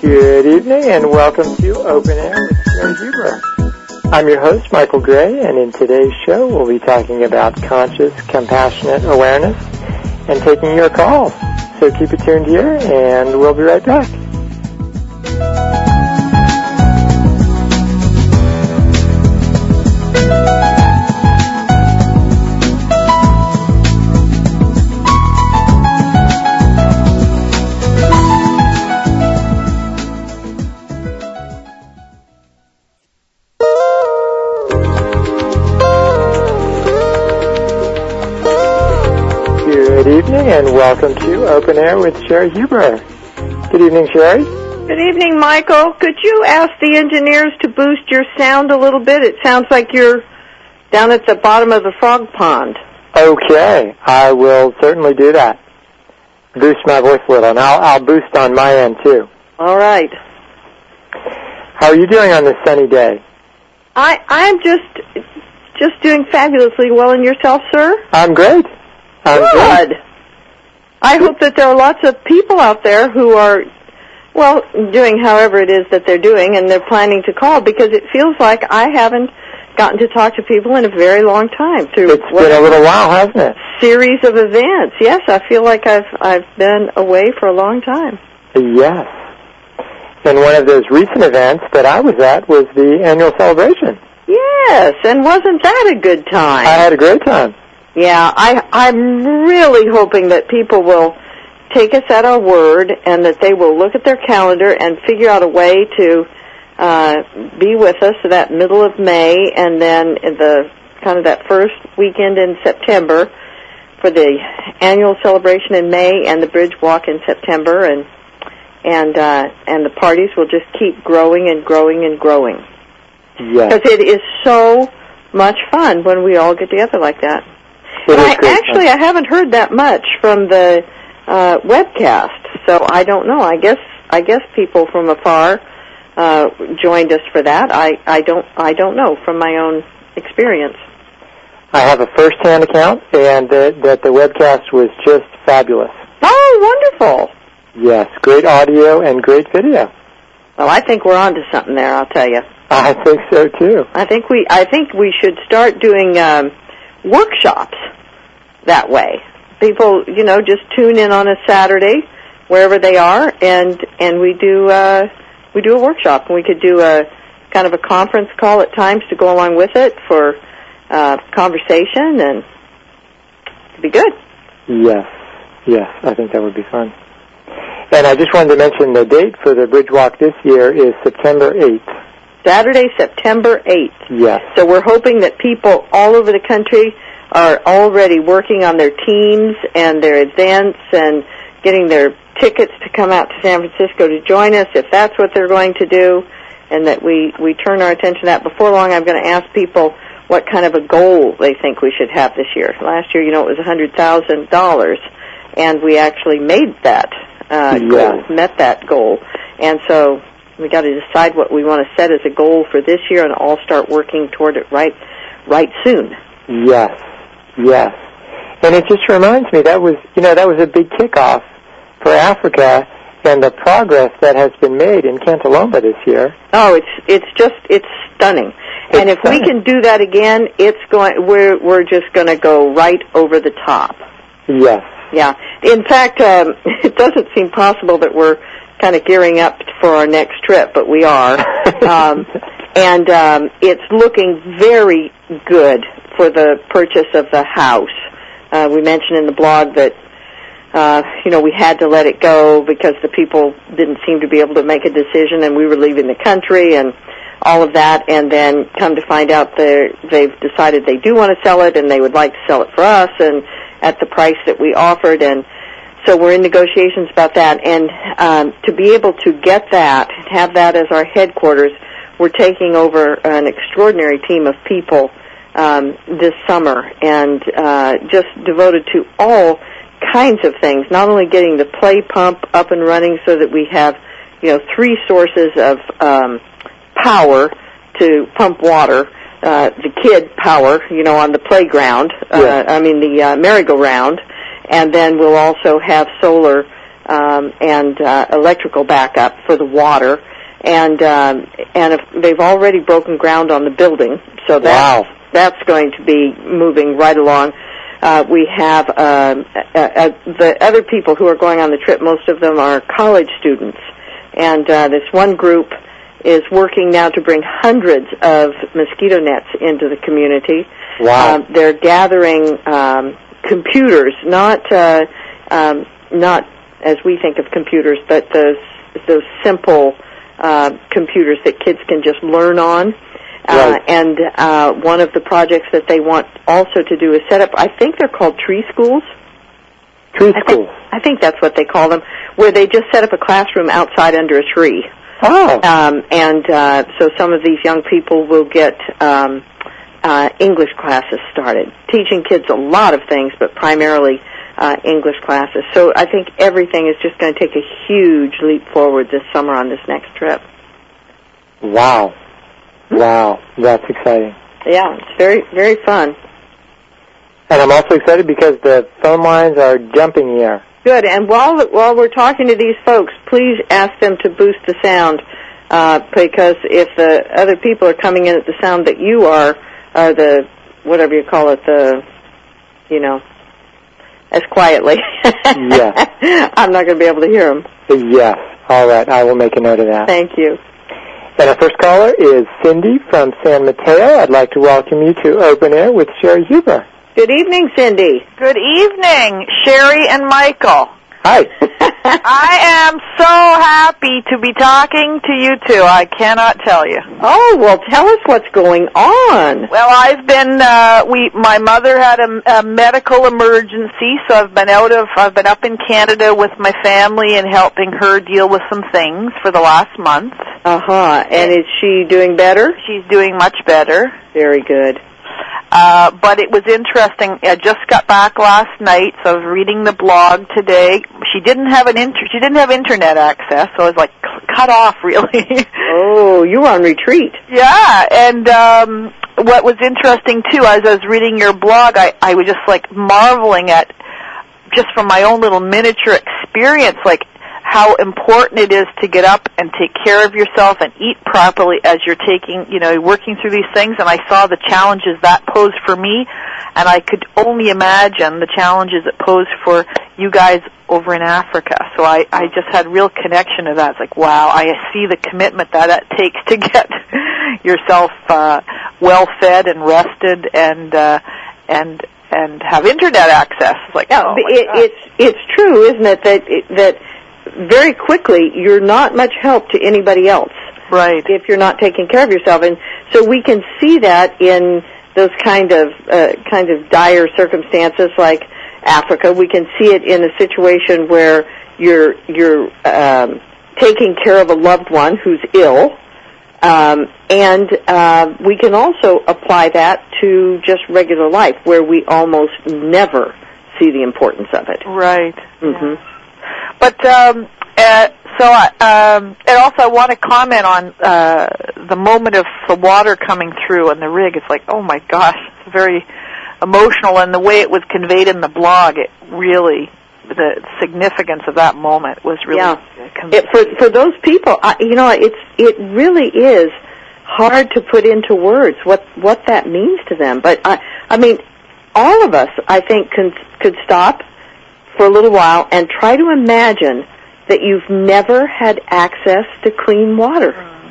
Good evening and welcome to Open Air with Sherry Huber. I'm your host, Michael Gray, and in today's show we'll be talking about conscious, compassionate awareness and taking your calls. So keep it tuned here and we'll be right back. Good evening and welcome to Open Air with Sherry Huber. Good evening, Sherry. Good evening, Michael. Could you ask the engineers to boost your sound a little bit? It sounds like you're down at the bottom of the frog pond. Okay, I will certainly do that. Boost my voice a little, and I'll boost on my end too. All right. How are you doing on this sunny day? I'm just doing fabulously well. And yourself, sir? I'm great. Good. I hope that there are lots of people out there who are, well, doing however it is that they're doing, and they're planning to call, because it feels like I haven't gotten to talk to people in a very long time. It's been a little while, hasn't it? Series of events. Yes, I feel like I've been away for a long time. Yes. And one of those recent events that I was at was the annual celebration. Yes, and wasn't that a good time? I had a great time. Yeah, I'm really hoping that people will take us at our word and that they will look at their calendar and figure out a way to be with us that middle of May and then the kind of that first weekend in September for the annual celebration in May and the bridge walk in September, and the parties will just keep growing and growing and growing. Yes. Because it is so much fun when we all get together like that. I haven't heard that much from the webcast, so I don't know. I guess people from afar joined us for that. I don't know from my own experience. I have a first-hand account, and that the webcast was just fabulous. Oh, wonderful! Yes, great audio and great video. Well, I think we're on to something there. I'll tell you. I think so too. I think we should start doing workshops that way. People, just tune in on a Saturday, wherever they are, and we do a workshop. And we could do a kind of a conference call at times to go along with it for conversation, and it'd be good. Yes, I think that would be fun. And I just wanted to mention the date for the Bridge Walk this year is September 8th. Saturday, September 8th. Yes. So we're hoping that people all over the country are already working on their teams and their events and getting their tickets to come out to San Francisco to join us, if that's what they're going to do, and that we turn our attention to that. Before long, I'm going to ask people what kind of a goal they think we should have this year. Last year, it was $100,000, and we actually made that goal, met that goal. And so we got to decide what we want to set as a goal for this year, and all start working toward it right soon. Yes. And it just reminds me that was a big kickoff for Africa and the progress that has been made in Cantalomba this year. Oh, it's stunning. And if we can do that again, we're just going to go right over the top. Yes. Yeah. In fact, it doesn't seem possible that we're kind of gearing up for our next trip, but we are. And it's looking very good for the purchase of the house. We mentioned in the blog that, we had to let it go because the people didn't seem to be able to make a decision, and we were leaving the country and all of that, and then come to find out they've decided they do want to sell it, and they would like to sell it for us and at the price that we offered, and so we're in negotiations about that. And to be able to get that, have that as our headquarters, we're taking over an extraordinary team of people this summer, and just devoted to all kinds of things, not only getting the play pump up and running so that we have, 3 sources of power to pump water, the kid power, on the playground, the merry-go-round, and then we'll also have solar and electrical backup for the water. And if they've already broken ground on the building, so that's going to be moving right along. We have the other people who are going on the trip. Most of them are college students, and this one group is working now to bring hundreds of mosquito nets into the community. Wow! They're gathering computers, not as we think of computers, but those simple computers that kids can just learn on. Right. And one of the projects that they want also to do is set up, I think they're called tree schools. Tree schools. I think that's what they call them, where they just set up a classroom outside under a tree. Oh. So some of these young people will get English classes started, teaching kids a lot of things, but primarily English classes. So I think everything is just going to take a huge leap forward this summer on this next trip. Wow. Wow, that's exciting. Yeah, it's very, very fun. And I'm also excited because the phone lines are jumping here. Good, and while we're talking to these folks, please ask them to boost the sound, because if the other people are coming in at the sound that you are, the, whatever you call it, as quietly. Yes. I'm not going to be able to hear them. Yes. All right, I will make a note of that. Thank you. And our first caller is Cindy from San Mateo. I'd like to welcome you to Open Air with Sherry Huber. Good evening, Cindy. Good evening, Sherry and Michael. Hi. I am so happy to be talking to you two. I cannot tell you. Oh, well, tell us what's going on. Well, I've been, my mother had a medical emergency, so I've been up in Canada with my family and helping her deal with some things for the last month. Uh-huh. And is she doing better? She's doing much better. Very good. But it was interesting. I just got back last night, so I was reading the blog today. She didn't have internet access, so I was like cut off really. Oh, you were on retreat. Yeah, and what was interesting too, as I was reading your blog, I was just like marveling at, just from my own little miniature experience, like how important it is to get up and take care of yourself and eat properly as you're working through these things. And I saw the challenges that posed for me, and I could only imagine the challenges it posed for you guys over in Africa. So I just had real connection to that. It's like, wow, I see the commitment that it takes to get yourself well fed and rested and have internet access. It's like, it's true, isn't it, that very quickly you're not much help to anybody else. Right. If you're not taking care of yourself. And so we can see that in those kind of dire circumstances like Africa. We can see it in a situation where you're taking care of a loved one who's ill. And we can also apply that to just regular life, where we almost never see the importance of it. Right. Mm-hmm. But and also I want to comment on the moment of the water coming through on the rig. It's like, oh my gosh, it's very emotional, and the way it was conveyed in the blog, it really, the significance of that moment was really for those people. It really is hard to put into words what that means to them. But I mean, all of us, I think, could stop for a little while and try to imagine that you've never had access to clean water.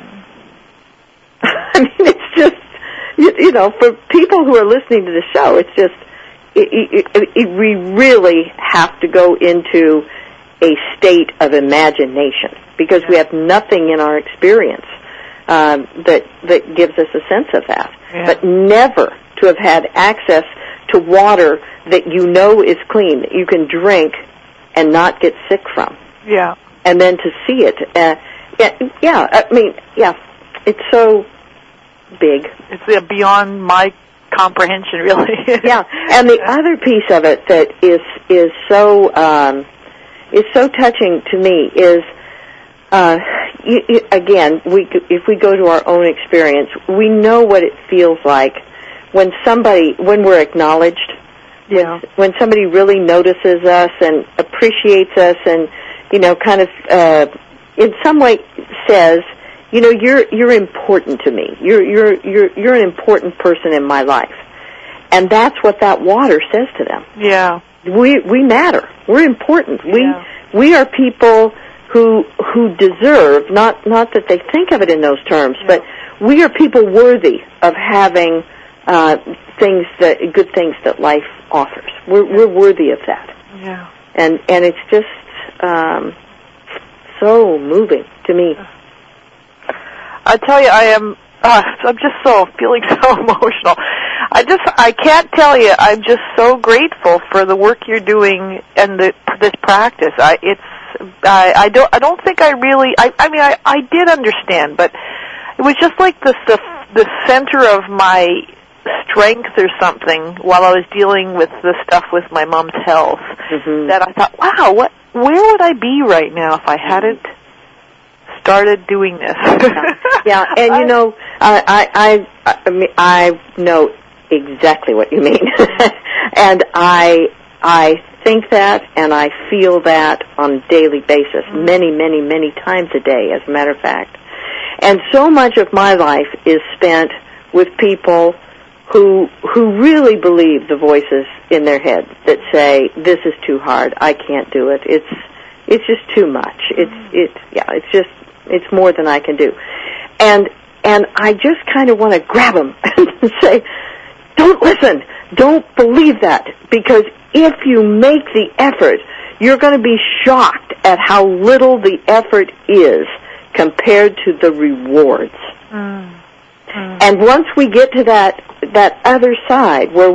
I mean, it's just, for people who are listening to the show, it's just, we really have to go into a state of imagination, because we have nothing in our experience that gives us a sense of that. Yeah. But never to have had access to water that you know is clean, that you can drink and not get sick from. Yeah. And then to see it. It's so big. It's beyond my comprehension, really. Yeah. And the other piece of it that is so touching to me is, again, if we go to our own experience, we know what it feels like when we're acknowledged, when somebody really notices us and appreciates us kind of in some way says, you're important to me. You're an important person in my life. And that's what that water says to them. Yeah. We matter. We're important. We are people who deserve, not that they think of it in those terms, but we are people worthy of having good things that life offers. We're worthy of that. Yeah. And it's just so moving to me. I tell you, I'm just feeling so emotional. I can't tell you, I'm just so grateful for the work you're doing and this practice. I don't think I really, I did understand, but it was just like the center of my strength or something while I was dealing with the stuff with my mom's health, that I thought, wow, where would I be right now if I hadn't started doing this? Yeah, and I know exactly what you mean. And I think that and I feel that on a daily basis, many, many, many times a day, as a matter of fact. And so much of my life is spent with people who really believe the voices in their head that say, this is too hard, I can't do it, it's just too much, it's more than I can do. And I just kind of want to grab them and say, don't listen, don't believe that, because if you make the effort, you're going to be shocked at how little the effort is compared to the rewards. And once we get to that other side where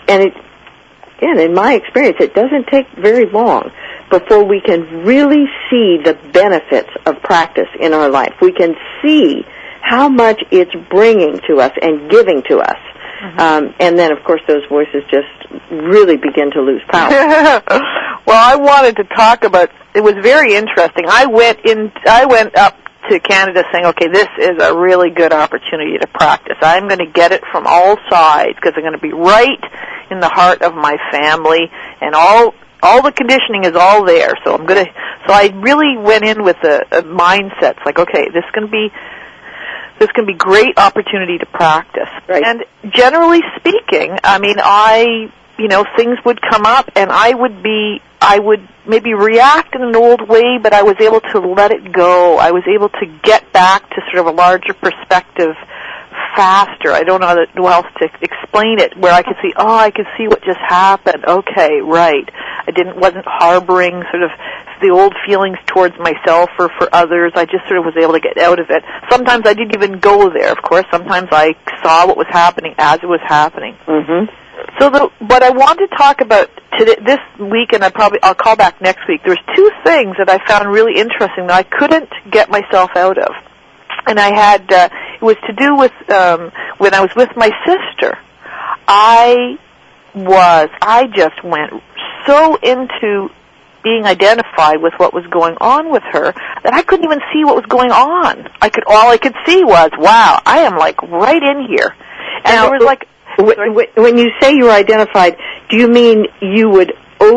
in my experience, it doesn't take very long before we can really see the benefits of practice in our life. We can see how much it's bringing to us and giving to us. And then, of course, those voices just really begin to lose power. Well, I wanted to talk about, it was very interesting. I went up to Canada saying, okay, this is a really good opportunity to practice. I'm going to get it from all sides because I'm going to be right in the heart of my family, and all the conditioning is all there. So I really went in with a mindset. It's like, okay, this can be great opportunity to practice. Right. And generally speaking, things would come up and I would maybe react in an old way, but I was able to let it go. I was able to get back to sort of a larger perspective faster. I don't know how else to explain it, where I could see what just happened. Okay, right. Wasn't harboring sort of the old feelings towards myself or for others. I just sort of was able to get out of it. Sometimes I didn't even go there, of course. Sometimes I saw what was happening as it was happening. So what I want to talk about this week, and I'll call back next week, there was two things that I found really interesting that I couldn't get myself out of. And I had, it was to do with, when I was with my sister, I just went so into being identified with what was going on with her that I couldn't even see what was going on. All I could see was, wow, I am like right in here. And now, there was like, when you say you were identified, do you mean you would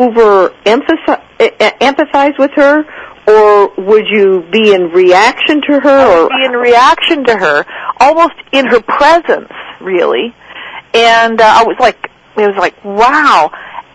empathize with her, or would you be in reaction to her? I would be in reaction to her, almost in her presence, really. And it was like, wow.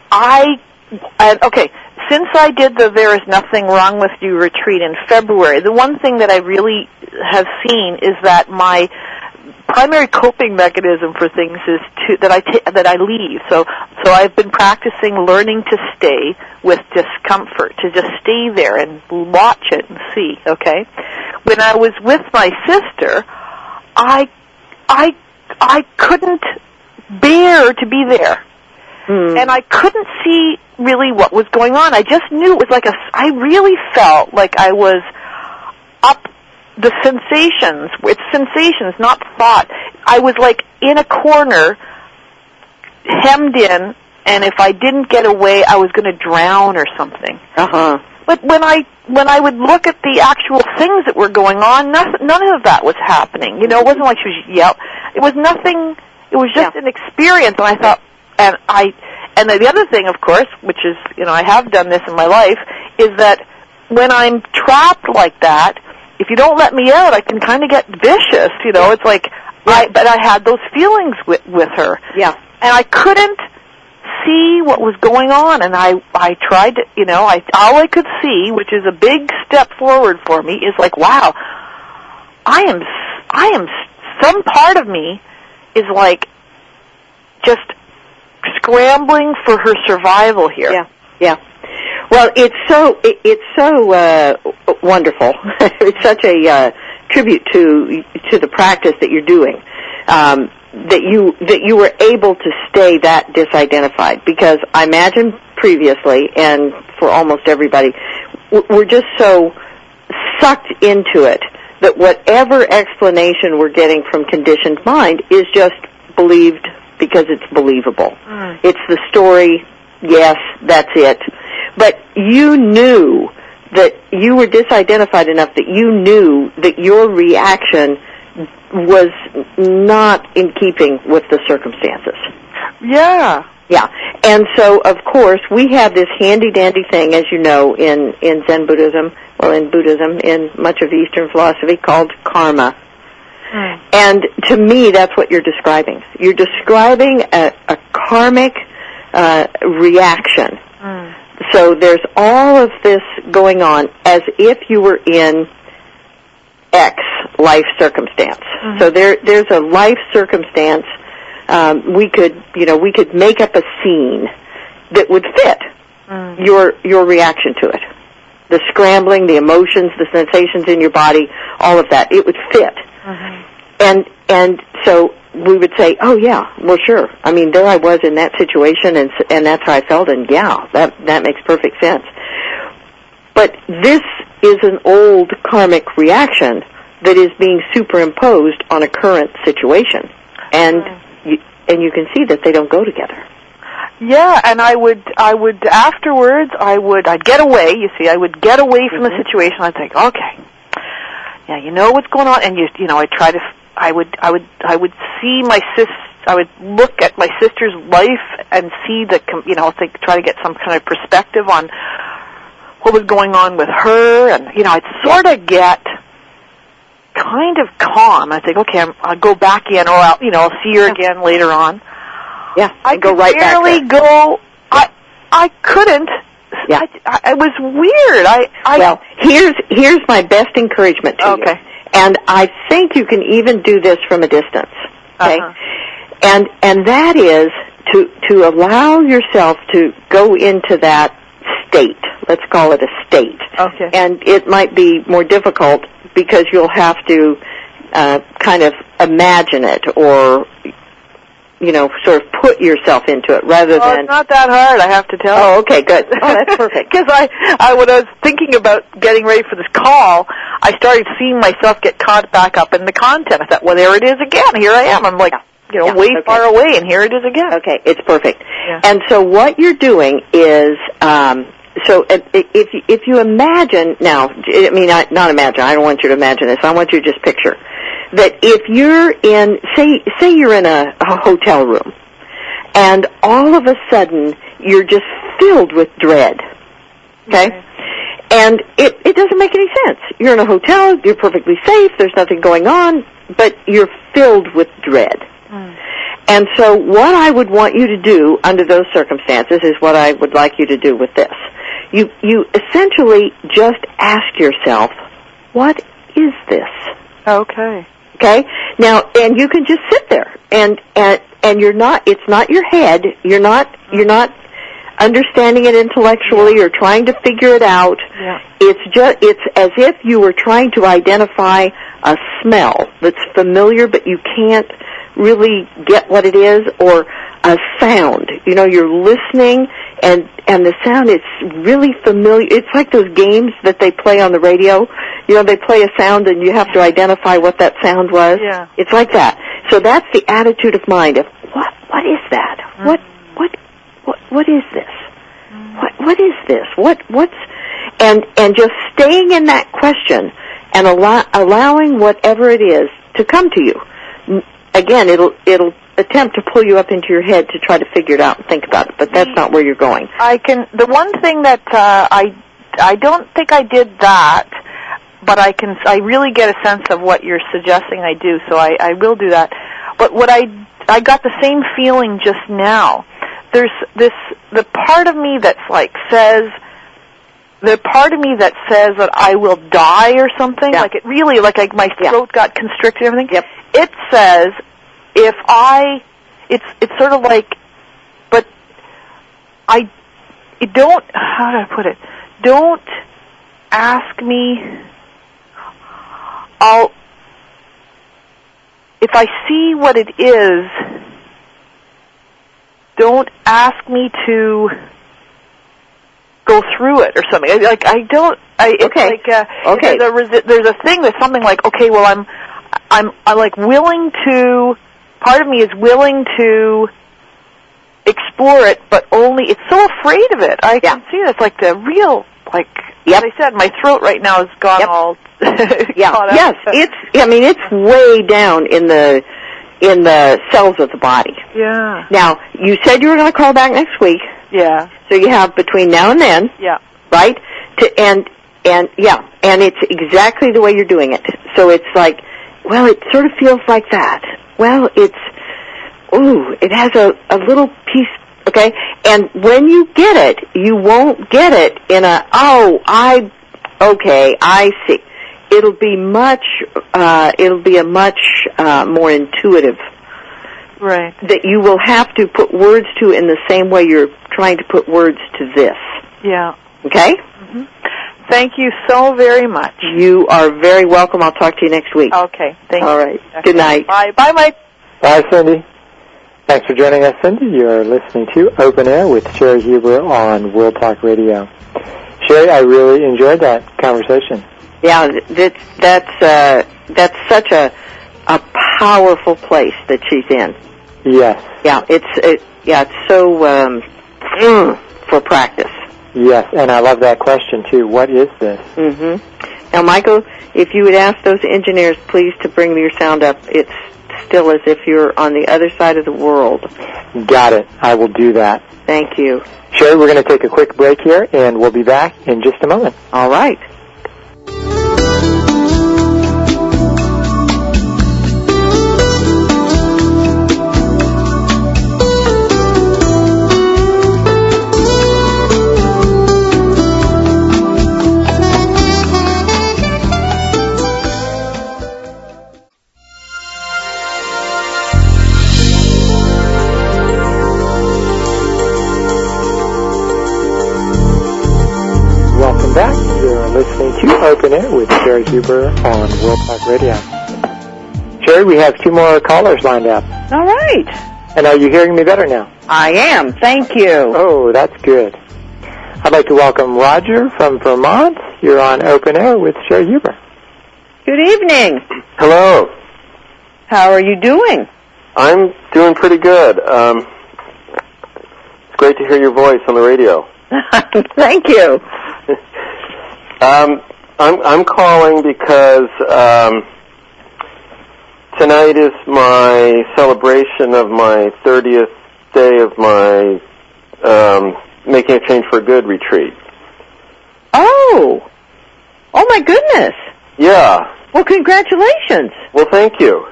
Okay, since I did the There Is Nothing Wrong With You retreat in February, the one thing that I really have seen is that my primary coping mechanism for things is that I leave. So I've been practicing learning to stay with discomfort, to just stay there and watch it and see. Okay, when I was with my sister, I couldn't bear to be there, and I couldn't see really what was going on. I just knew it was like I really felt like I was up. The sensations, it's sensations, not thought. I was like in a corner, hemmed in, and if I didn't get away, I was going to drown or something. But when I would look at the actual things that were going on, none of that was happening. It wasn't like she was yelling. It was nothing. It was just an experience, and I thought, and the other thing, of course, which is, I have done this in my life, is that when I'm trapped like that, if you don't let me out, I can kind of get vicious, you know. It's like, but I had those feelings with her. Yeah. And I couldn't see what was going on, and I tried to, you know, all I could see, which is a big step forward for me, is like, wow, I am, some part of me is like just scrambling for her survival here. Yeah, yeah. Well, it's so wonderful. It's such a tribute to the practice that you're doing. That you were able to stay that disidentified, because I imagine previously, and for almost everybody, we're just so sucked into it that whatever explanation we're getting from conditioned mind is just believed because it's believable. It's the story, yes, that's it. But you knew that you were disidentified enough that you knew that your reaction was not in keeping with the circumstances. Yeah. Yeah. And so, of course, we have this handy-dandy thing, as you know, in Zen Buddhism, well, in Buddhism, in much of Eastern philosophy, called karma. And to me, that's what you're describing. You're describing a karmic reaction. So there's all of this going on as if you were in X life circumstance. So there's a life circumstance. We could make up a scene that would fit your reaction to it. The scrambling, the emotions, the sensations in your body, all of that. It would fit. And so we would say, oh yeah, well sure. I mean, there I was in that situation, and that's how I felt, and yeah, that makes perfect sense. But this is an old karmic reaction that is being superimposed on a current situation, and you can see that they don't go together. Yeah, and I would afterwards, I'd get away. You see, I would get away from the situation. I'd think, okay, yeah, you know what's going on, and you know, I would see my I would look at my sister's life and see try to get some kind of perspective on what was going on with her, and you know, I'd sort of get kind of calm. I think, okay, I'll go back in, or I'll see her again later on. Yeah, I go right back there. Go. I couldn't. Yeah, it was weird. Well, here's my best encouragement to you. Okay. And I think you can even do this from a distance. Okay. And that is to allow yourself to go into that state. Let's call it a state. Okay. And it might be more difficult because you'll have to kind of imagine it, or sort of put yourself into it rather than... it's not that hard, I have to tell you. Oh, okay, good. Oh, that's perfect. Because when I was thinking about getting ready for this call, I started seeing myself get caught back up in the content. I thought, well, there it is again. Here I am. I'm like, way far away, and here it is again. Okay, it's perfect. Yeah. And so what you're doing is... if you imagine now, I mean, not imagine. I don't want you to imagine this. I want you to just picture that if you're in, say you're in a hotel room, and all of a sudden you're just filled with dread. Okay? And it doesn't make any sense. You're in a hotel. You're perfectly safe. There's nothing going on, but you're filled with dread. And so what I would want you to do under those circumstances is what I would like you to do with this. You essentially just ask yourself, what is this? Okay. Okay? Now, and you can just sit there and it's not your head. You're not understanding it intellectually or trying to figure it out. Yeah. It's as if you were trying to identify a smell that's familiar but you can't really get what it is, or a sound. You're listening and the sound is really familiar. It's like those games that they play on the radio. They play a sound and you have to identify what that sound was. Yeah. It's like that. So that's the attitude of mind of what is that? What is this? What is this? What's and just staying in that question and allowing whatever it is to come to you. Again, it'll attempt to pull you up into your head to try to figure it out and think about it, but that's not where you're going. The one thing that don't think I did that, but I really get a sense of what you're suggesting I do, so I will do that. But what I got the same feeling just now. There's the part of me that's the part of me that says that I will die or something, like it really, like my throat got constricted and everything. Yep. It says it's sort of like, but I don't, how do I put it? Don't ask me, if I see what it is, don't ask me to go through it or something. There's a thing that's something like, okay, well, I'm like willing to, part of me is willing to explore it, but only, it's so afraid of it. I can see that's like the real, like, as I said, my throat right now has gone all caught up. Yes, it's way down in the cells of the body. Yeah. Now, you said you were going to call back next week. Yeah. So you have between now and then. Yeah. Right? And it's exactly the way you're doing it. So it's like, well, it sort of feels like that. Well, it has a little piece, okay? And when you get it, you won't get it in I see. It'll be a much more intuitive. Right. That you will have to put words to in the same way you're trying to put words to this. Yeah. Okay? Mm-hmm. Thank you so very much. You are very welcome. I'll talk to you next week. Okay. Thank you. All right. Okay. Good night. Bye. Bye, Mike. Bye, Cindy. Thanks for joining us, Cindy. You're listening to Open Air with Sherry Huber on World Talk Radio. Sherry, I really enjoyed that conversation. Yeah, that's such a powerful place that she's in. Yes. Yeah, it's so for practice. Yes, and I love that question too. What is this? Mm-hmm. Now, Michael, if you would ask those engineers, please, to bring your sound up. It's still as if you're on the other side of the world. Got it. I will do that. Thank you. Sherry, we're going to take a quick break here, and we'll be back in just a moment. All right. Back. You're listening to Open Air with Sherry Huber on World Talk Radio. Sherry, we have 2 more callers lined up. All right. And are you hearing me better now? I am. Thank you. Oh, that's good. I'd like to welcome Roger from Vermont. You're on Open Air with Sherry Huber. Good evening. Hello. How are you doing? I'm doing pretty good. It's great to hear your voice on the radio. Thank you. I'm calling because tonight is my celebration of my 30th day of my Making a Change for Good retreat. Oh my goodness. Yeah. Well, congratulations. Well, thank you.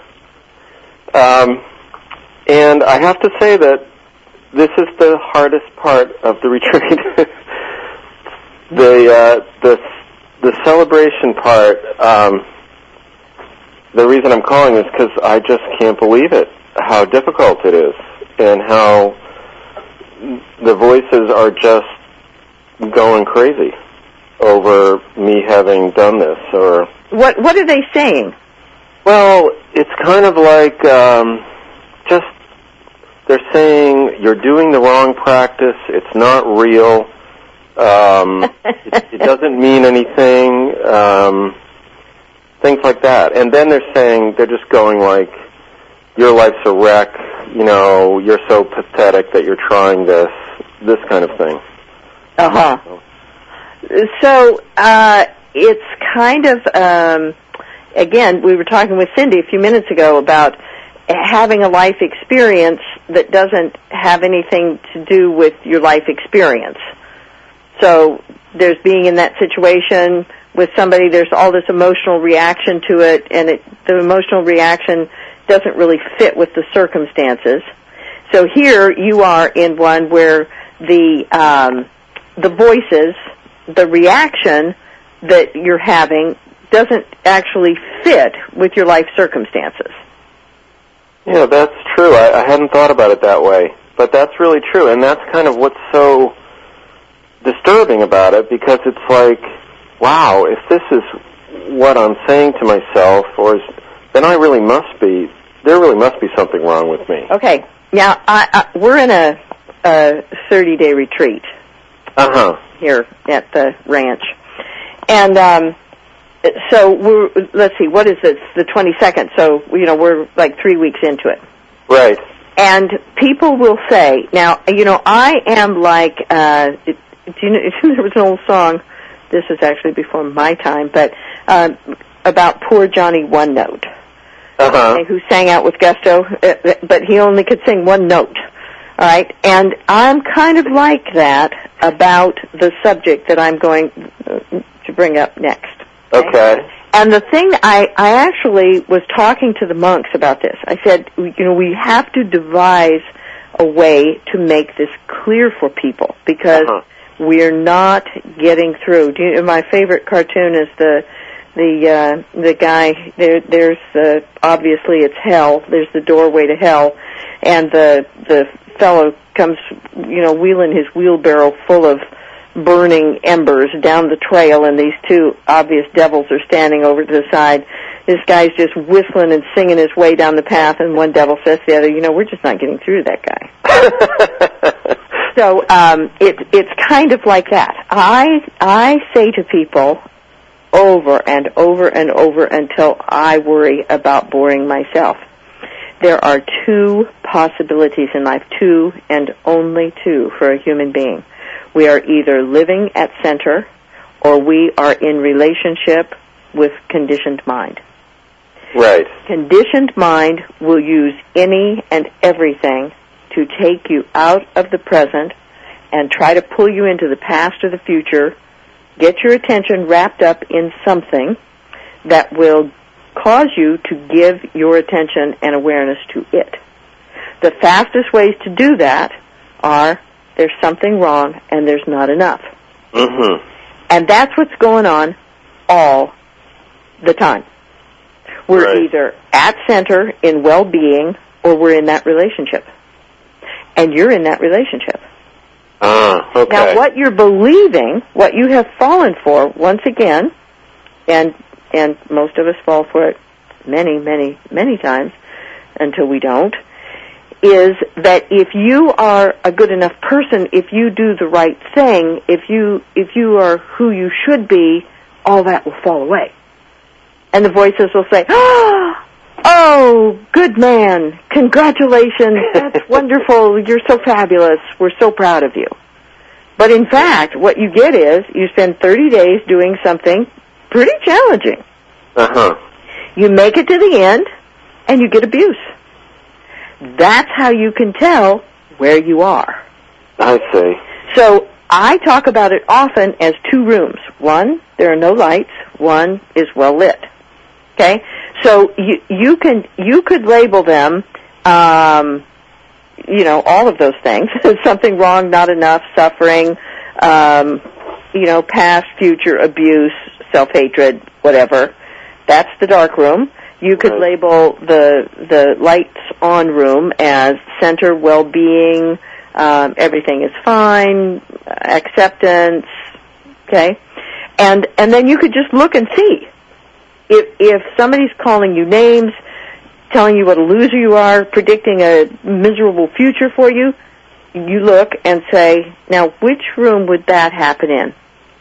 And I have to say that this is the hardest part of the retreat. The celebration part, the reason I'm calling is because I just can't believe it, how difficult it is, and how the voices are just going crazy over me having done this. Or what are they saying? Well, it's kind of like just they're saying you're doing the wrong practice, it's not real. It doesn't mean anything, things like that. And then they're just going like, your life's a wreck, you're so pathetic that you're trying this kind of thing. Uh-huh. So, it's kind of, again, we were talking with Cindy a few minutes ago about having a life experience that doesn't have anything to do with your life experience. So there's being in that situation with somebody, there's all this emotional reaction to it, and the emotional reaction doesn't really fit with the circumstances. So here you are in one where the voices, the reaction that you're having doesn't actually fit with your life circumstances. Yeah, that's true. I hadn't thought about it that way, but that's really true, and that's kind of what's so disturbing about it, because it's like, wow, if this is what I'm saying to myself, then there really must be something wrong with me. Okay, now we're in a 30-day retreat here at the ranch, and so let's see, what is this? The 22nd. So we're like 3 weeks into it. Right. And people will say, now I am like, there was an old song. This is actually before my time, but about poor Johnny One Note, who sang out with gusto, but he only could sing one note. All right, and I'm kind of like that about the subject that I'm going to bring up next. Okay. And the thing, I actually was talking to the monks about this. I said, we have to devise a way to make this clear for people, because we're not getting through. My favorite cartoon is the guy. There's obviously it's hell. There's the doorway to hell, and the fellow comes, wheeling his wheelbarrow full of burning embers down the trail, and these two obvious devils are standing over to the side. This guy's just whistling and singing his way down the path, and one devil says to the other, we're just not getting through to that guy. So it's kind of like that. I say to people over and over and over until I worry about boring myself, there are two possibilities in life, two and only two for a human being. We are either living at center, or we are in relationship with conditioned mind. Right. Conditioned mind will use any and everything to take you out of the present and try to pull you into the past or the future, get your attention wrapped up in something that will cause you to give your attention and awareness to it. The fastest ways to do that are, there's something wrong and there's not enough. Mm-hmm. And that's what's going on all the time. We're either at center in well-being, or we're in that relationship. And you're in that relationship. Okay. Now, what you're believing, what you have fallen for, once again, and most of us fall for it many, many, many times until we don't, is that if you are a good enough person, if you do the right thing, if you are who you should be, all that will fall away. And the voices will say, oh, good man, congratulations, that's wonderful, you're so fabulous, we're so proud of you. But in fact, what you get is, you spend 30 days doing something pretty challenging. You make it to the end, and you get abuse. That's how you can tell where you are. I see. So I talk about it often as two rooms. One, there are no lights. One is well lit. Okay? So you could label them, all of those things. Something wrong, not enough, suffering, past, future, abuse, self-hatred, whatever. That's the dark room. You could label the lights on room as center, well-being, everything is fine, acceptance, okay? And then you could just look and see. If somebody's calling you names, telling you what a loser you are, predicting a miserable future for you, you look and say, now which room would that happen in?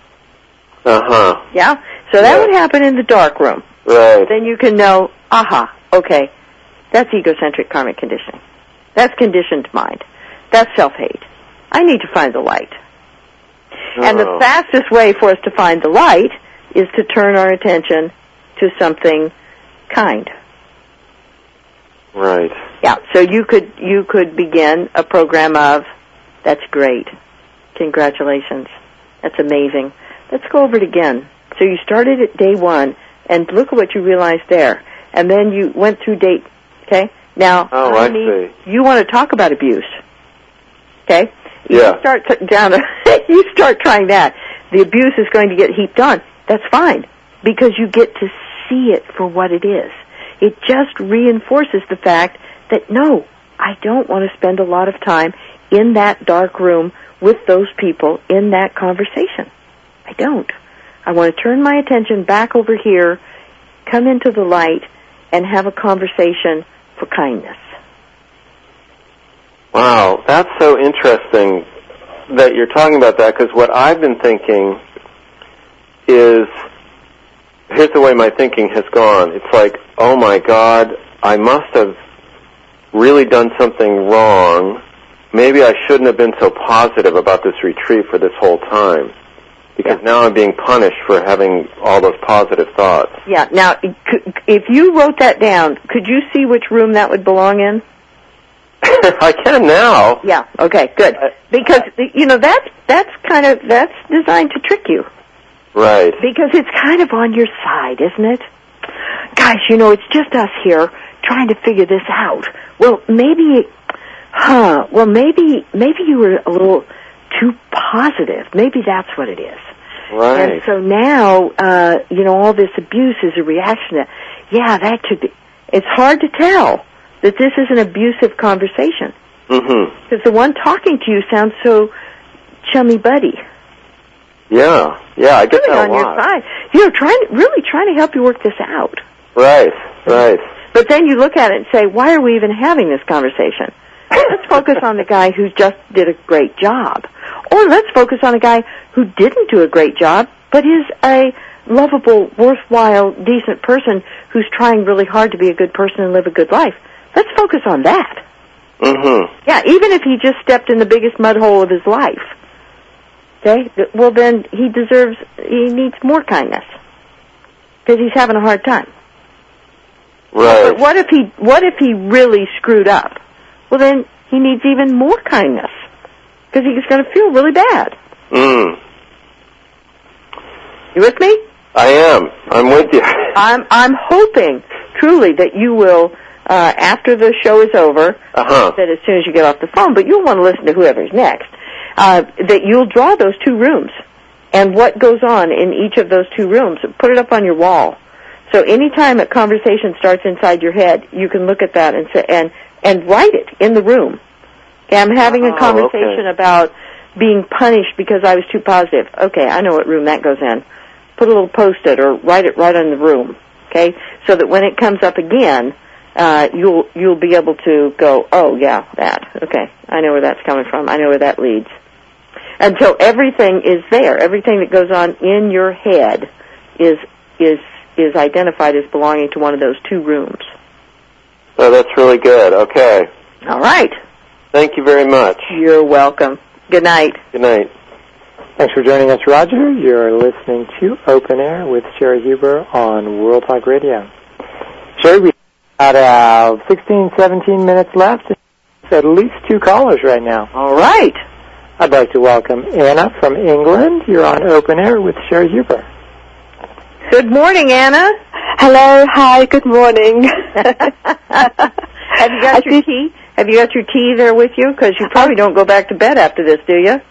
Yeah? So that would happen in the dark room. Right. Then you can know, okay, that's egocentric karmic conditioning. That's conditioned mind. That's self-hate. I need to find the light. And the fastest way for us to find the light is to turn our attention to something kind. Right. Yeah, so you could begin a program of, that's great, congratulations, That's amazing. Let's go over it again. So you started at day 1, and look at what you realized there. And then you went through date, okay? Now, I see. You want to talk about abuse, okay? Yeah. You start trying that. The abuse is going to get heaped on. That's fine, because you get to see it for what it is. It just reinforces the fact that, no, I don't want to spend a lot of time in that dark room with those people in that conversation. I don't. I want to turn my attention back over here, come into the light, and have a conversation for kindness. Wow, that's so interesting that you're talking about that, because what I've been thinking is, here's the way my thinking has gone. It's like, oh my God, I must have really done something wrong. Maybe I shouldn't have been so positive about this retreat for this whole time, because now I'm being punished for having all those positive thoughts. Yeah. Now, if you wrote that down, could you see which room that would belong in? I can now. Yeah. Okay. Good. Because that's designed to trick you. Right. Because it's kind of on your side, isn't it? Gosh, it's just us here trying to figure this out. Well, maybe you were a little too positive. Maybe that's what it is. Right. And so now, all this abuse is a reaction to, that could be. It's hard to tell that this is an abusive conversation. Mm-hmm. Because the one talking to you sounds so chummy buddy. Yeah, I get that a lot. On your side. Trying to help you work this out. Right. But then you look at it and say, why are we even having this conversation? Let's focus on the guy who just did a great job. Or let's focus on a guy who didn't do a great job, but is a lovable, worthwhile, decent person who's trying really hard to be a good person and live a good life. Let's focus on that. Mm-hmm. Yeah, even if he just stepped in the biggest mud hole of his life. Okay? Well, then he needs more kindness. Because he's having a hard time. Right. But what if he really screwed up? Well, then he needs even more kindness. Because he's going to feel really bad. Mm. You with me? I am. I'm with you. I'm hoping, truly, that you will, after the show is over, that as soon as you get off the phone, but you'll want to listen to whoever's next, that you'll draw those 2 rooms and what goes on in each of those 2 rooms. Put it up on your wall. So anytime a conversation starts inside your head, you can look at that and say, and write it in the room. Okay, I'm having a conversation about being punished because I was too positive. Okay, I know what room that goes in. Put a little Post-it or write it right on the room. Okay, so that when it comes up again, you'll be able to go, oh yeah, that. Okay, I know where that's coming from. I know where that leads. Until everything is there, everything that goes on in your head is identified as belonging to one of those 2 rooms. Oh, that's really good. Okay. All right. Thank you very much. You're welcome. Good night. Good night. Thanks for joining us, Roger. You're listening to Open Air with Sherry Huber on World Talk Radio. Sherry, we have 16, 17 minutes left. At least 2 callers right now. All right. I'd like to welcome Anna from England. You're on Open Air with Sherry Huber. Good morning, Anna. Hello. Hi. Good morning. Have you got your tea? Have you got your tea there with you? Because you probably don't go back to bed after this, do you?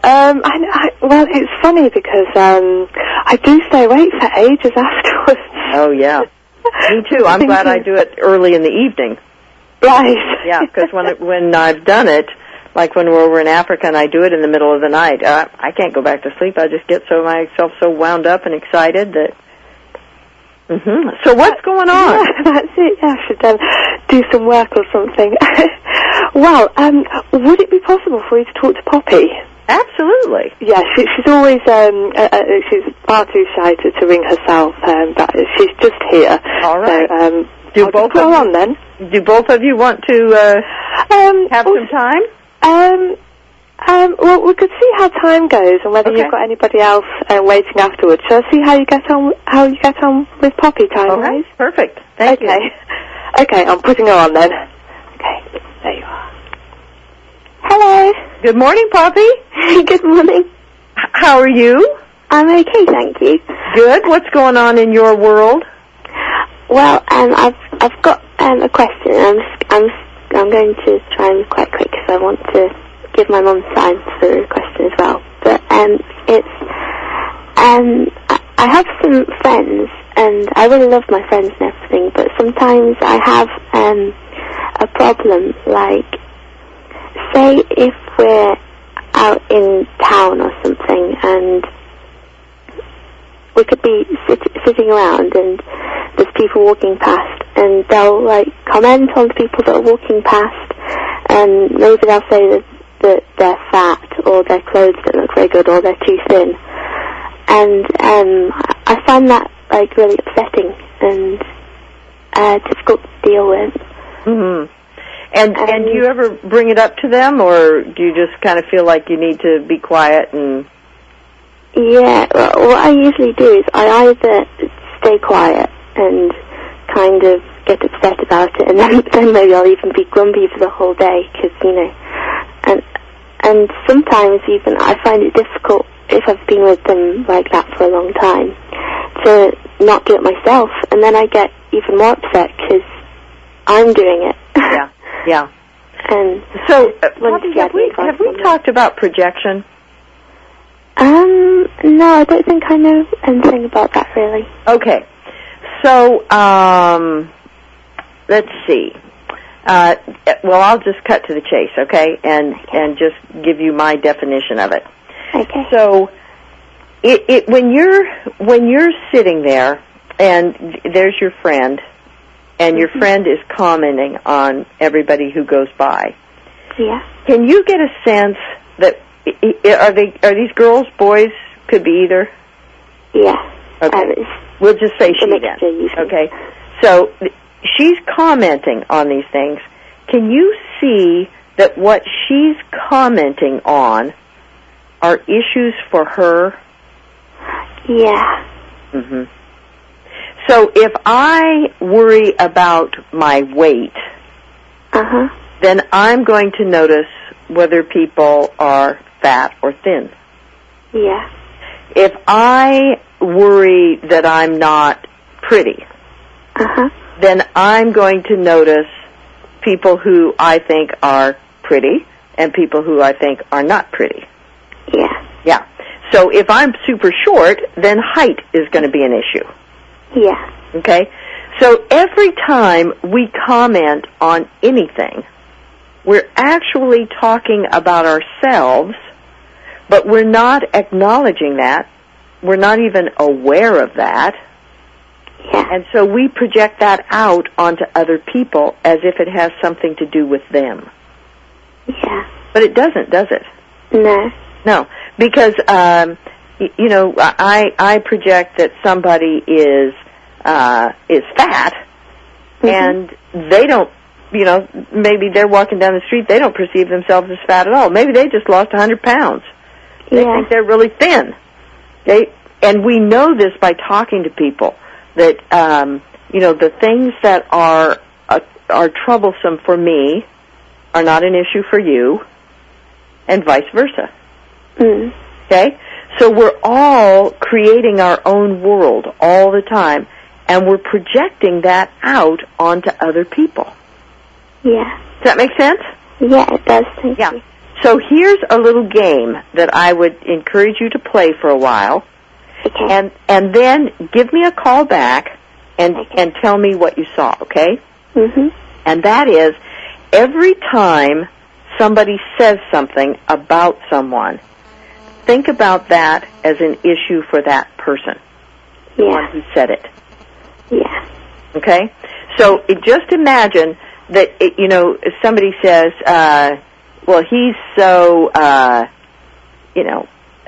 Well, it's funny because I do stay awake for ages afterwards. Oh, yeah. Me too. I'm glad I do it early in the evening. Right. Yeah, because when I've done it, like when we're over in Africa and I do it in the middle of the night, I can't go back to sleep. I just get myself so wound up and excited that... Mm-hmm. So what's going on? Yeah, that's it. Yeah, I should do some work or something. Well, would it be possible for you to talk to Poppy? Absolutely. Yeah, she's always she's far too shy to ring herself, but she's just here. All right. So, do both go on then? Do both of you want to have some time? Well, we could see how time goes and whether you've got anybody else waiting afterwards. Shall I see how you get on with Poppy time-wise? Okay, perfect. Thank you. Okay, I'm putting her on then. Okay, there you are. Hello. Good morning, Poppy. Good morning. How are you? I'm okay, thank you. Good. What's going on in your world? Well, I've got a question. I'm going to try and be quite quick because I want to give my mum time for a question as well. But I have some friends, and I really love my friends and everything. But sometimes I have a problem. Like, say if we're out in town or something, and we could be sitting around, and there's people walking past, and they'll like comment on the people that are walking past, and maybe they'll say that they're fat, or their clothes don't look very good, or they're too thin, and I find that like really upsetting and difficult to deal with. Mm-hmm. And do you ever bring it up to them, or do you just kind of feel like you need to be quiet and? Yeah, well, what I usually do is I either stay quiet and kind of get upset about it, and then maybe I'll even be grumpy for the whole day, because, you know, and sometimes even I find it difficult, if I've been with them like that for a long time, to not do it myself, and then I get even more upset because I'm doing it. Yeah, yeah. And so, Bobby, have we talked about projection? No, I don't think I know anything about that, really. Okay. So, let's see. Well, I'll just cut to the chase, okay? And just give you my definition of it. Okay. So, when you're sitting there, and there's your friend, and your friend is commenting on everybody who goes by. Yeah. Can you get a sense that are these girls, boys? Could be either. Yeah. Okay. We'll just say she then. Usually. Okay. So she's commenting on these things. Can you see that what she's commenting on are issues for her? Yeah. Mhm. So if I worry about my weight, then I'm going to notice whether people are fat or thin. Yeah. If I worry that I'm not pretty, then I'm going to notice people who I think are pretty and people who I think are not pretty. Yeah. Yeah. So if I'm super short, then height is going to be an issue. Yeah. Okay? So every time we comment on anything, we're actually talking about ourselves, but we're not acknowledging that. We're not even aware of that. Yeah. And so we project that out onto other people as if it has something to do with them. Yeah. But it doesn't, does it? No. No, because, you know, I project that somebody is fat, and they don't, you know, maybe they're walking down the street, they don't perceive themselves as fat at all. Maybe they just lost 100 pounds. They think they're really thin. And we know this by talking to people, that, you know, the things that are troublesome for me are not an issue for you, and vice versa. Okay? So we're all creating our own world all the time, and we're projecting that out onto other people. Yeah. Does that make sense? Yeah, it does. Thank you. So here's a little game that I would encourage you to play for a while. Okay. And then give me a call back and tell me what you saw, okay? And that is, every time somebody says something about someone, think about that as an issue for that person, the one who said it. Yeah. Okay? So just imagine that, you know, if somebody says, well, he's so, you know,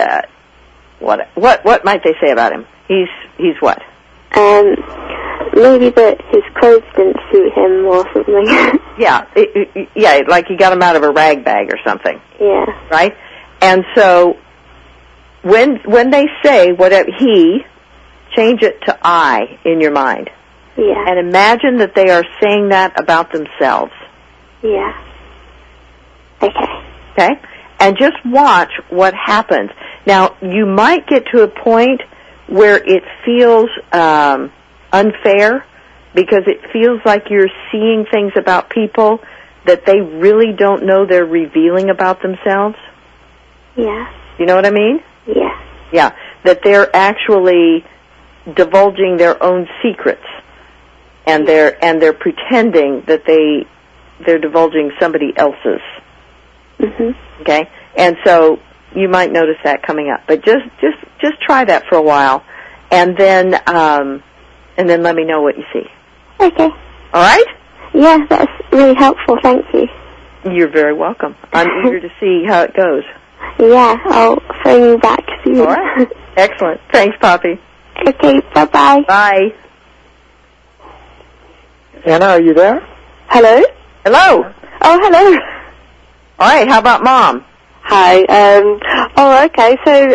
what might they say about him? He's what? Maybe that his clothes didn't suit him or something. Yeah, like he got them out of a rag bag or something. Yeah. Right? And so when they say whatever change it to I in your mind. Yeah. And imagine that they are saying that about themselves. Yeah. Okay. Okay? And just watch what happens. Now, you might get to a point where it feels unfair, because it feels like you're seeing things about people that they really don't know they're revealing about themselves. Yeah. You know what I mean? Yeah. Yeah, that they're actually divulging their own secrets, and they're pretending that they're divulging somebody else's. Mm-hmm. Okay? And so you might notice that coming up. But just try that for a while, and then let me know what you see. Okay. All right? Yeah, that's really helpful. Thank you. You're very welcome. I'm eager to see how it goes. Yeah, I'll phone you back soon. All right. Excellent. Thanks, Poppy. Okay, bye-bye. Bye. Anna, are you there? Hello? Hello. Oh, hello. All right, how about Mom? Hi. Okay. So,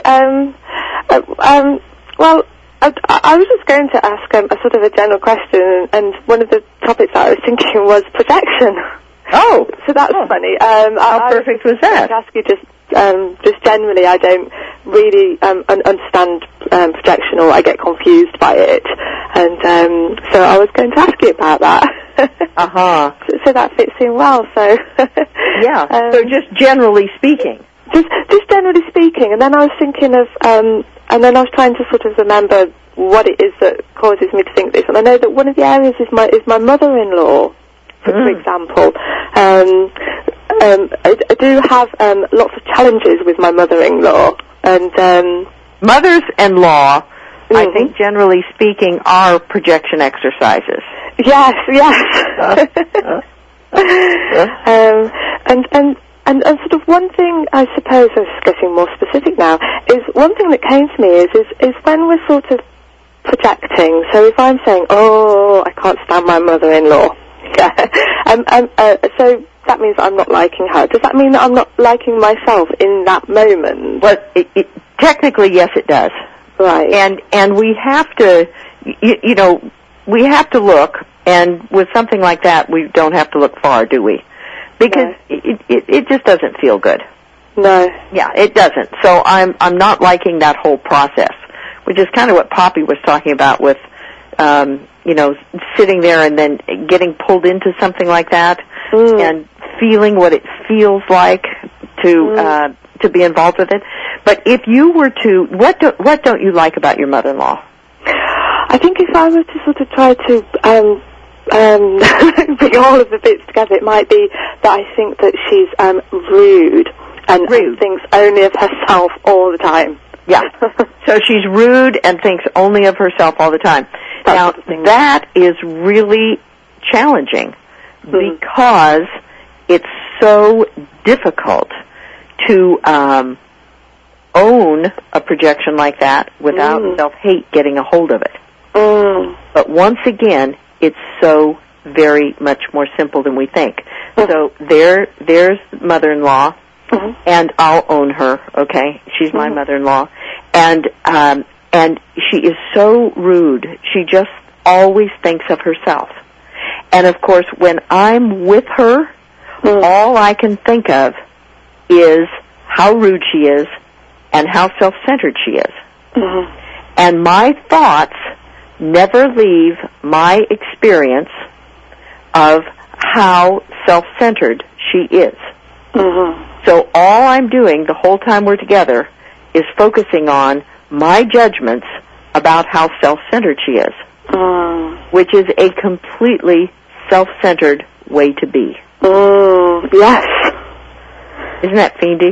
well, I was just going to ask a sort of a general question, and one of the topics that I was thinking was projection. Oh. So that's funny. How perfect was that? I was going to ask you just generally, I don't really understand projection, or I get confused by it, and so I was going to ask you about that. Uh-huh. So that fits in well. So yeah. So just generally speaking. Just generally speaking, and then I was thinking of, and then I was trying to sort of remember what it is that causes me to think this. And I know that one of the areas is my mother-in-law, for example. I do have lots of challenges with my mother-in-law, and mothers-in-law, I think generally speaking, are projection exercises. Yes. And sort of one thing, I suppose, I was getting more specific now, is one thing that came to me is when we're sort of projecting. So if I'm saying, oh, I can't stand my mother-in-law, so that means I'm not liking her. Does that mean that I'm not liking myself in that moment? Well, technically, yes, it does. Right. And we have to, we have to look, and with something like that, we don't have to look far, do we? Because it just doesn't feel good. No. Yeah, it doesn't. So I'm not liking that whole process, which is kind of what Poppy was talking about with, sitting there and then getting pulled into something like that and feeling what it feels like to be involved with it. But if you were to, what don't you like about your mother-in-law? I think if I were to sort of try to bring all of the bits together, it might be that I think that she's rude and thinks only of herself all the time. Yeah. So she's rude and thinks only of herself all the time. Now, that is really challenging because it's so difficult to own a projection like that without self-hate getting a hold of it. But once again, it's so very much more simple than we think. So there's mother-in-law, and I'll own her, okay? She's my mother-in-law. And she is so rude. She just always thinks of herself. And, of course, when I'm with her, all I can think of is how rude she is and how self-centered she is. And my thoughts never leave my experience of how self-centered she is. So all I'm doing the whole time we're together is focusing on my judgments about how self-centered she is, which is a completely self-centered way to be. Yes. Isn't that fiendish?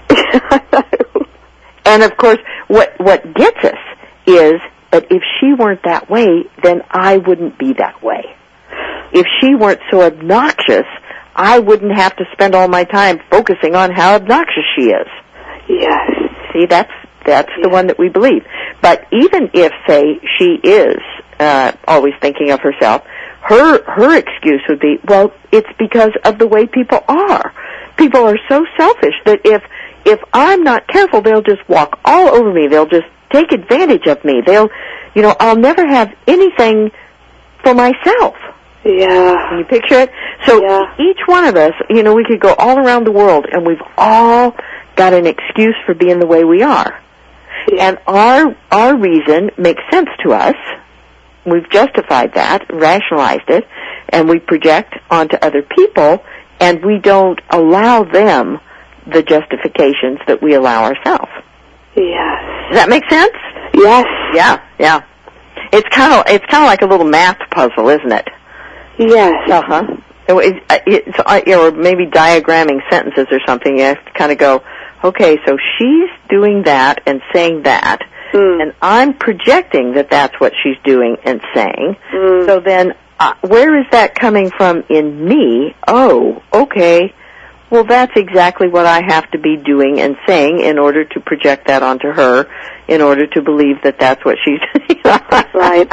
And, of course, what gets us is, but if she weren't that way, then I wouldn't be that way. If she weren't so obnoxious, I wouldn't have to spend all my time focusing on how obnoxious she is. Yes. See, that's the one that we believe. But even if, say, she is always thinking of herself, her excuse would be, well, it's because of the way people are. People are so selfish that if I'm not careful, they'll just walk all over me. They'll just take advantage of me. I'll never have anything for myself. Yeah. Can you picture it? So each one of us, we could go all around the world, and we've all got an excuse for being the way we are. Yeah. And our reason makes sense to us. We've justified that, rationalized it, and we project onto other people, and we don't allow them the justifications that we allow ourselves. Yes. Does that make sense? Yes. Yeah. It's kind of like a little math puzzle, isn't it? Yes. It's or maybe diagramming sentences or something. You have to kind of go, okay, so she's doing that and saying that, and I'm projecting that that's what she's doing and saying. So then, where is that coming from in me? Oh, okay. Well, that's exactly what I have to be doing and saying in order to project that onto her, in order to believe that that's what she's doing. Right.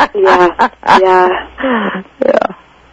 Yeah.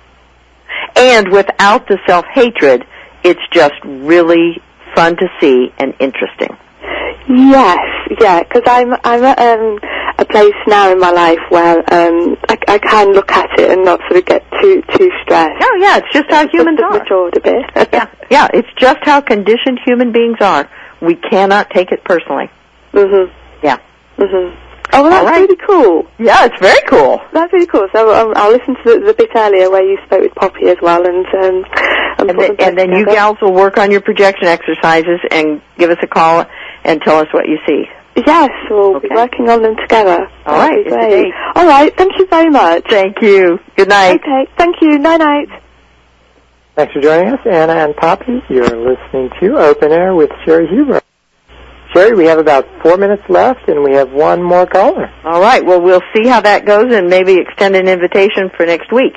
And without the self-hatred, it's just really fun to see and interesting. Yes, yeah, because I'm at a place now in my life where I can look at it and not sort of get too stressed. Oh, yeah, it's just how humans are. Matured a bit. Yeah, it's just how conditioned human beings are. We cannot take it personally. Yeah. Oh, well, that's really cool. Yeah, it's very cool. That's really cool. So I'll listen to the bit earlier where you spoke with Poppy as well, and then you gals will work on your projection exercises and give us a call and tell us what you see. Yes, we'll be working on them together. All right. Great. All right, thank you very much. Thank you. Good night. Okay, thank you. Night-night. Thanks for joining us, Anna and Poppy. You're listening to Open Air with Sherry Huber. Sherry, we have about 4 minutes left, and we have one more caller. All right. Well, we'll see how that goes and maybe extend an invitation for next week.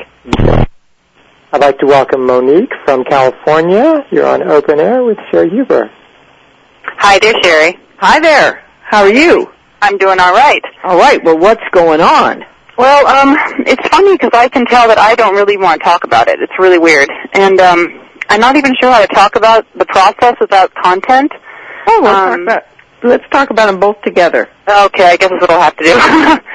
I'd like to welcome Monique from California. You're on Open Air with Sherry Huber. Hi there, Sherry. Hi there. How are you? I'm doing all right. All right. Well, what's going on? Well, it's funny because I can tell that I don't really want to talk about it. It's really weird. And I'm not even sure how to talk about the process without content. Oh, let's talk about them both together. Okay, I guess that's what I'll have to do.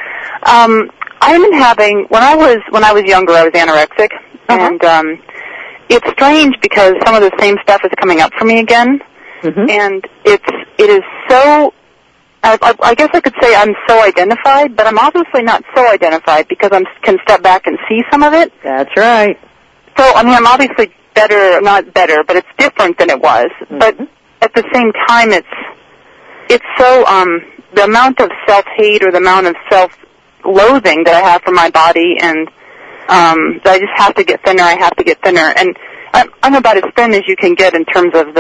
I've been having, when I was younger, I was anorexic, and it's strange because some of the same stuff is coming up for me again, and it is so, I guess I could say I'm so identified, but I'm obviously not so identified because I can step back and see some of it. That's right. So, I mean, I'm obviously not better, but it's different than it was, but at the same time, it's so, the amount of self-hate or the amount of self-loathing that I have for my body, and that I just have to get thinner, and I'm about as thin as you can get in terms of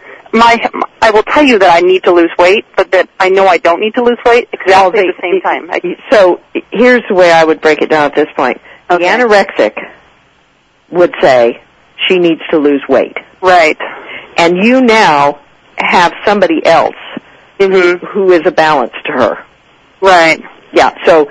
I will tell you that I need to lose weight, but that I know I don't need to lose weight exactly at the same time. So here's the way I would break it down at this point. Okay. The anorexic would say she needs to lose weight. Right. And you now have somebody else who is a balance to her. Right. Yeah, so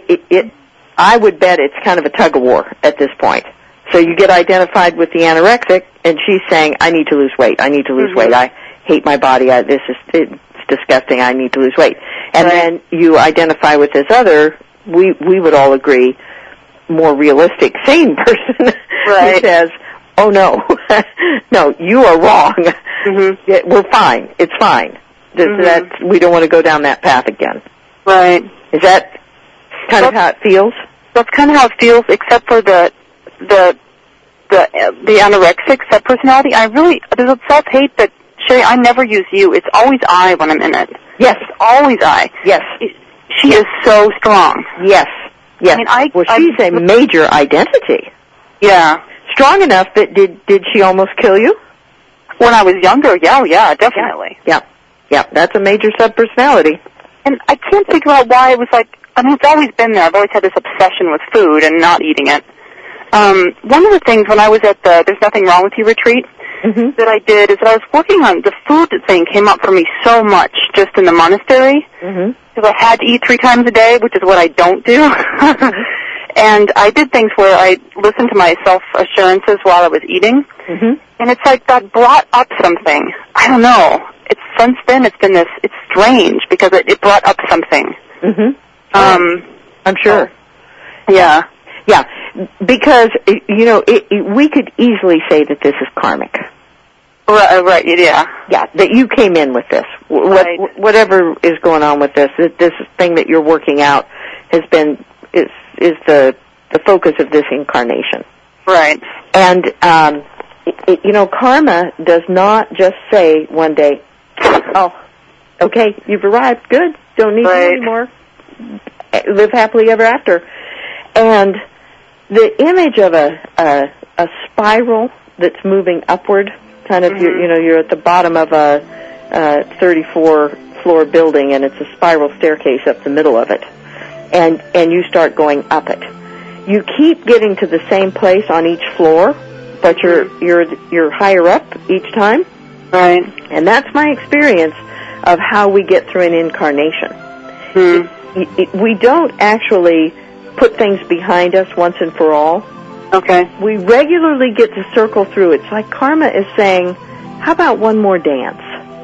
I would bet it's kind of a tug-of-war at this point. So you get identified with the anorexic, and she's saying, I need to lose weight. I need to lose weight. I hate my body. It's disgusting. I need to lose weight. And then you identify with this other, we would all agree, more realistic, sane person who says, oh, no, no, you are wrong. We're fine. It's fine. We don't want to go down that path again. Right. Is that kind of how it feels? That's kind of how it feels, except for the anorexic subpersonality. There's a self-hate that, Sherry, I never use you. It's always I when I'm in it. Yes. It's always I. Yes. She is so strong. Yes. Yes. I mean, she's a major identity. Yeah. Strong enough that did she almost kill you? When I was younger, yeah, definitely. Yeah, that's a major subpersonality. And I can't figure out why it was like, I mean, it's always been there. I've always had this obsession with food and not eating it. One of the things when I was at the There's Nothing Wrong With You retreat that I did is that I was working on the food thing came up for me so much just in the monastery because I had to eat 3 times a day, which is what I don't do. And I did things where I listened to my self-assurances while I was eating. And it's like that brought up something. I don't know. Since then it's been it's strange because it brought up something. I'm sure. Yeah. Yeah, because, we could easily say that this is karmic. Right, yeah. Yeah, that you came in with this. Right. Whatever is going on with this thing that you're working out is the focus of this incarnation. Right. And, karma does not just say one day, oh, okay, you've arrived, good, don't need you anymore, live happily ever after. And the image of a spiral that's moving upward, kind of, you're at the bottom of a 34-floor building, and it's a spiral staircase up the middle of it, and you start going up it. You keep getting to the same place on each floor, but you're higher up each time. Right. And that's my experience of how we get through an incarnation. We don't actually put things behind us once and for all. Okay. We regularly get to circle through. It's like karma is saying, how about one more dance?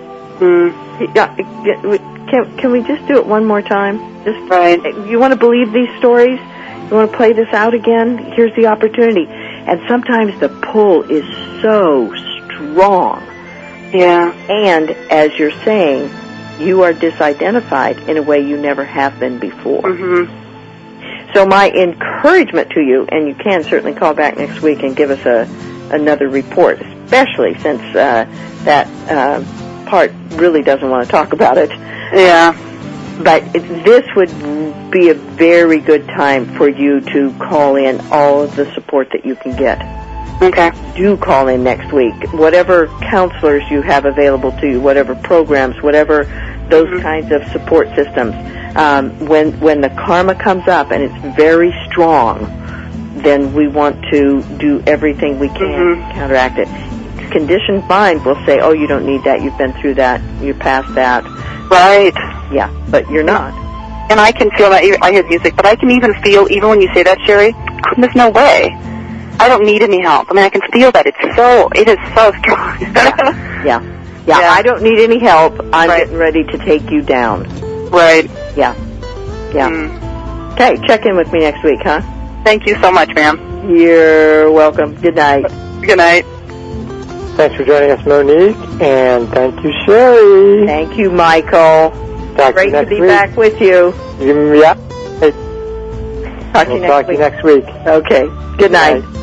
Can we just do it one more time? Right. You want to believe these stories? You want to play this out again? Here's the opportunity. And sometimes the pull is so strong. Yeah. And as you're saying, you are disidentified in a way you never have been before. So my encouragement to you, and you can certainly call back next week and give us another report, especially since that part really doesn't want to talk about it. Yeah. But this would be a very good time for you to call in all of the support that you can get. Okay. Do call in next week. Whatever counselors you have available to you, whatever programs, whatever those kinds of support systems. When the karma comes up and it's very strong, then we want to do everything we can to counteract it. Conditioned mind will say, oh, you don't need that, you've been through that, you're past that. Right. Yeah, but you're not. And I can feel that. I hear music, but I can even feel, even when you say that, Sherry, there's no way. I don't need any help. I mean, I can feel that. It is so strong. Yeah. I don't need any help. I'm getting ready to take you down. Right. Yeah. Okay, check in with me next week, huh? Thank you so much, ma'am. You're welcome. Good night. Good night. Thanks for joining us, Monique, and thank you, Sherry. Thank you, Michael. Great to be back with you. Yeah. Talk to you next week. Next week. Okay. Good night.